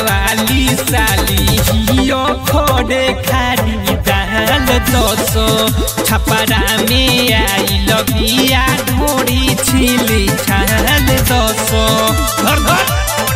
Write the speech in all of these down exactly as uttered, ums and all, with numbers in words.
वाली साली हियो खोड़े खाली दाल दसो छपरा में आई लगिया ढोड़ी छिली छाल दसो घर घर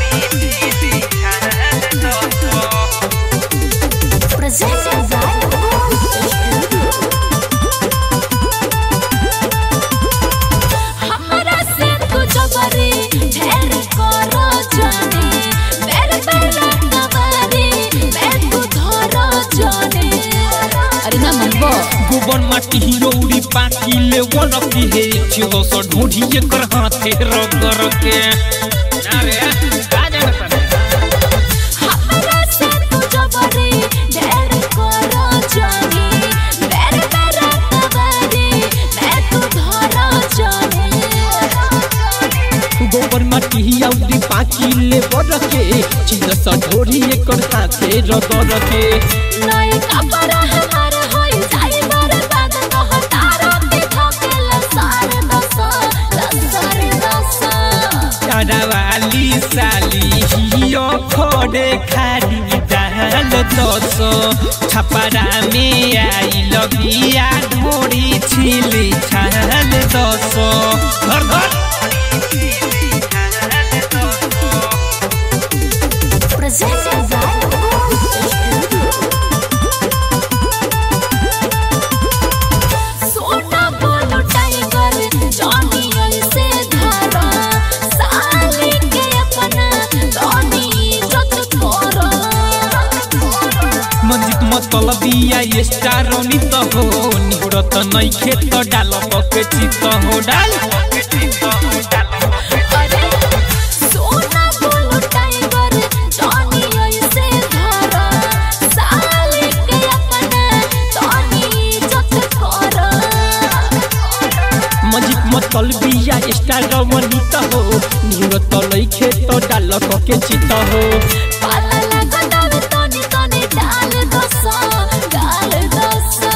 गोबर माटी हिरोड़ी पाकी ले वरकी हे छिलो सो ढूंढी कर हाथे रगर के अरे गाजा तने हमरा से तू जबरी ढेर करो जानी मेरे मेरे तबरी मैं तू धरा जानी गोबर माटी हिरोड़ी पाकी ले वरके छिलो सो ढूंढी कर हाथे रगर के नई कपड़ा हमारा होई जाई बर्बाद कह तारो के ठोकेला सारे दसा दसारे दसा छपरा वाली साली हियो खोड़े खाली दाल दसो छपरा में आई लगिया ढोड़ी छिली छाल दसो घर घर तलबिया स्टारो नित हो निहुरत नई खेत डाल पके चित हो डाल सोना बोलो टाइगर जानी ऐसे धरा साले के अपना तोनी जत कर मजिक मत तलबिया स्टारो नित हो निहुरत नई खेत डाल पके चित हो पाला लगदावे तोनी तोनी डाल दसा डाल दसा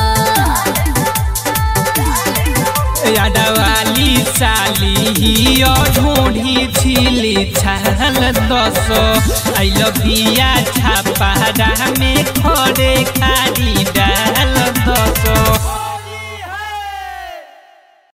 यादा वाली साली हियो ढूंढी छिली छाल दसो आई लव या छपरा में खोड़े